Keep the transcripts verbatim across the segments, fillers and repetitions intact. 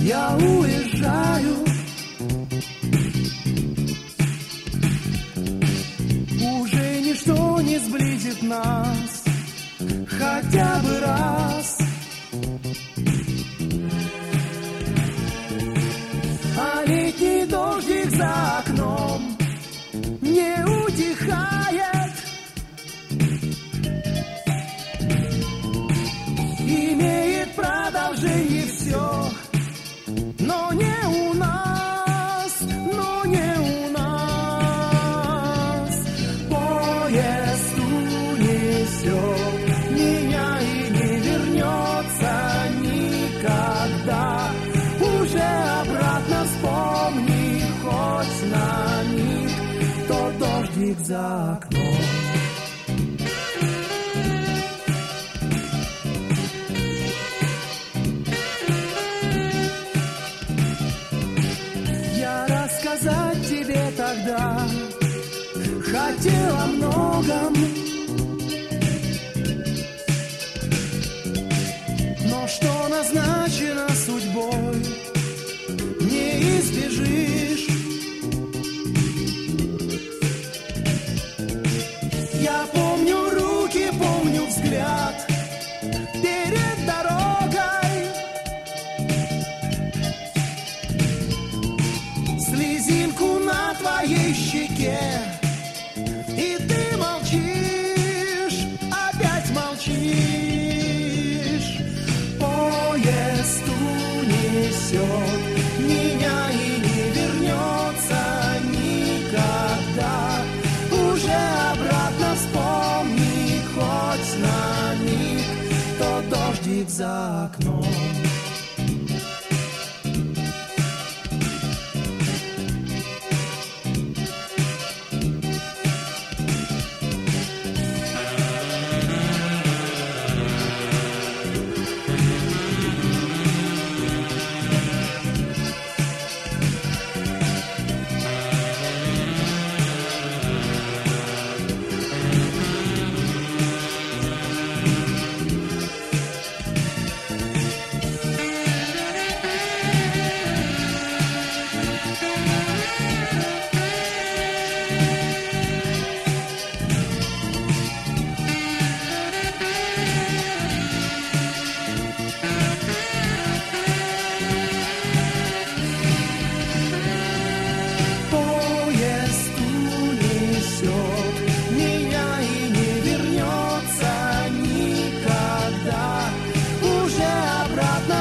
я уезжаю. Уже ничто не сблизит нас хотя бы раз. А летний дождик за окном не утихает. Имеет продолжение все, но не у нас, но не у нас. Поезд унесет меня и не вернется никогда. Уже обратно вспомни хоть на миг тот дождик за окном. Сказать тебе тогда хотел о многом, но что назначено судьбой, не избежишь. Я помню руки, помню взгляд перед дорогой. Слезинку на твоей щеке, и ты молчишь, опять молчишь. Поезд унесет меня и не вернется никогда. Уже обратно вспомни хоть на миг тот дождик за окном.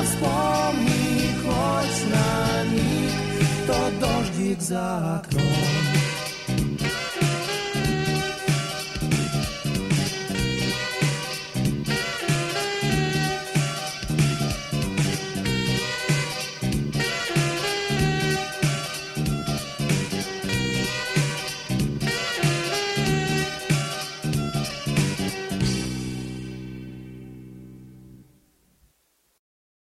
Вспомни хоть на миг тот дождик за окном.